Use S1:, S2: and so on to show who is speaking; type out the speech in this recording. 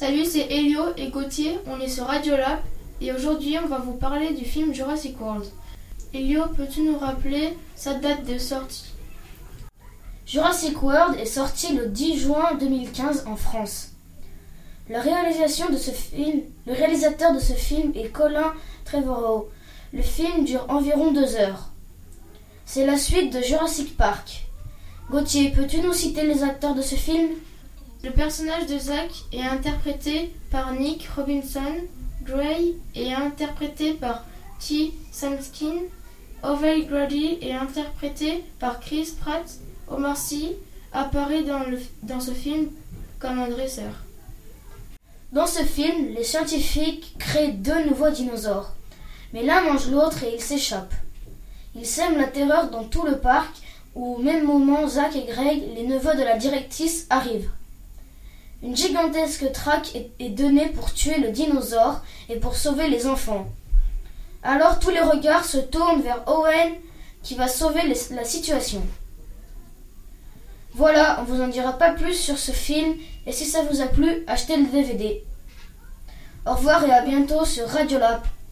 S1: Salut, c'est Elio et Gauthier, on est sur Radiolab et aujourd'hui on va vous parler du film Jurassic World. Elio, peux-tu nous rappeler sa date de sortie?
S2: Jurassic World est sorti le 10 juin 2015 en France. Le réalisateur de ce film est Colin Trevorrow. Le film dure environ 2 heures. C'est la suite de Jurassic Park. Gauthier, peux-tu nous citer les acteurs de ce film?
S1: Le personnage de Zach est interprété par Nick Robinson. Gray est interprété par T. Samskin. Ovey Grady est interprété par Chris Pratt. Omar Sy apparaît dans ce film comme un dresseur.
S2: Dans ce film, les scientifiques créent 2 nouveaux dinosaures. Mais l'un mange l'autre et ils s'échappent. Ils sèment la terreur dans tout le parc où au même moment Zach et Greg, les neveux de la directrice, arrivent. Une gigantesque traque est donnée pour tuer le dinosaure et pour sauver les enfants. Alors tous les regards se tournent vers Owen qui va sauver la situation. Voilà, on vous en dira pas plus sur ce film et si ça vous a plu, achetez le DVD. Au revoir et à bientôt sur Radiolab.